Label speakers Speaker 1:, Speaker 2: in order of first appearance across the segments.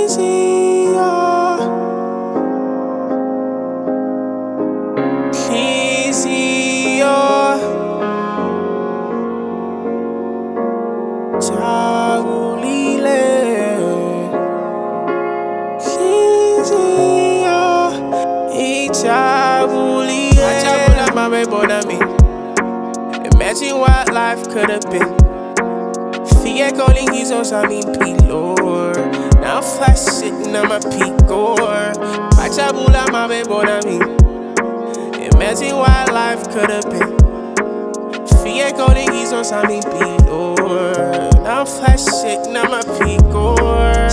Speaker 1: Imagine what life could have been. Fiye calling his own samin pilor. Now flash sitting on my picor. Pachabula mame bonami. Imagine what life could have been. Fiye calling his own samin pilor. Now flash sitting on my picor.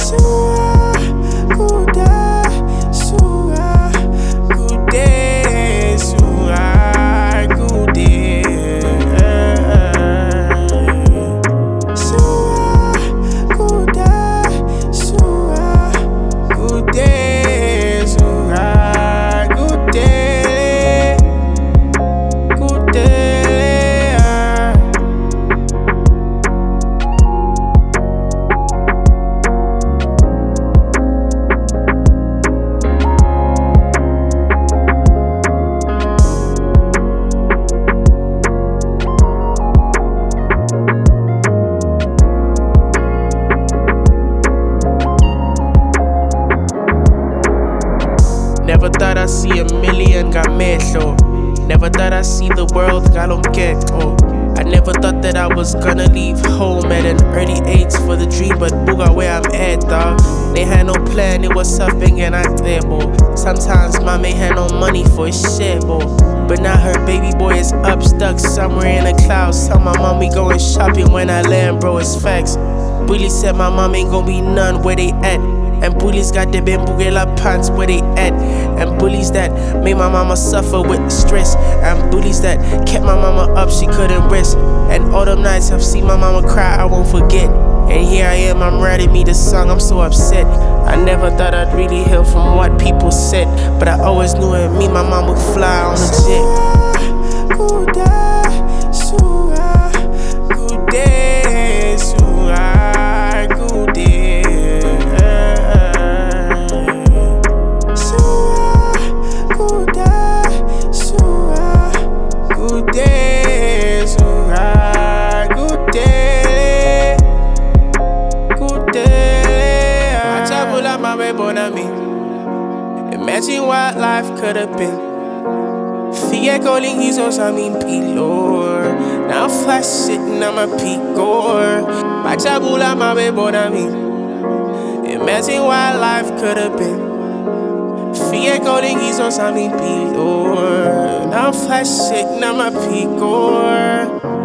Speaker 1: Never thought I'd see a million gamejo. Never thought I'd see the world galonqueto. I never thought that I was gonna leave home at an early age for the dream, but booga where I'm at, dog. They had no plan, it was something and I there, bo. Sometimes mommy had no money for shit, bo. But now her baby boy is up, stuck somewhere in the clouds. Tell my mom we going shopping when I land, bro, it's facts. Bully said my mom ain't gonna be none where they at. And bullies got the bembugela pants where they at. And bullies that made my mama suffer with the stress. And bullies that kept my mama up, she couldn't rest. And all them nights I've seen my mama cry, I won't forget. And here I am, I'm writing me this song, I'm so upset. I never thought I'd really heal from what people said, but I always knew it, me, my mom would fly on a jet. Imagine what life could have been. Fiye calling his own samin pilor. Now flash sitting on my picor. Pachabula mame bonami. Imagine what life could have been. Fiye calling his own samin pilor. Now flash sitting on my picor.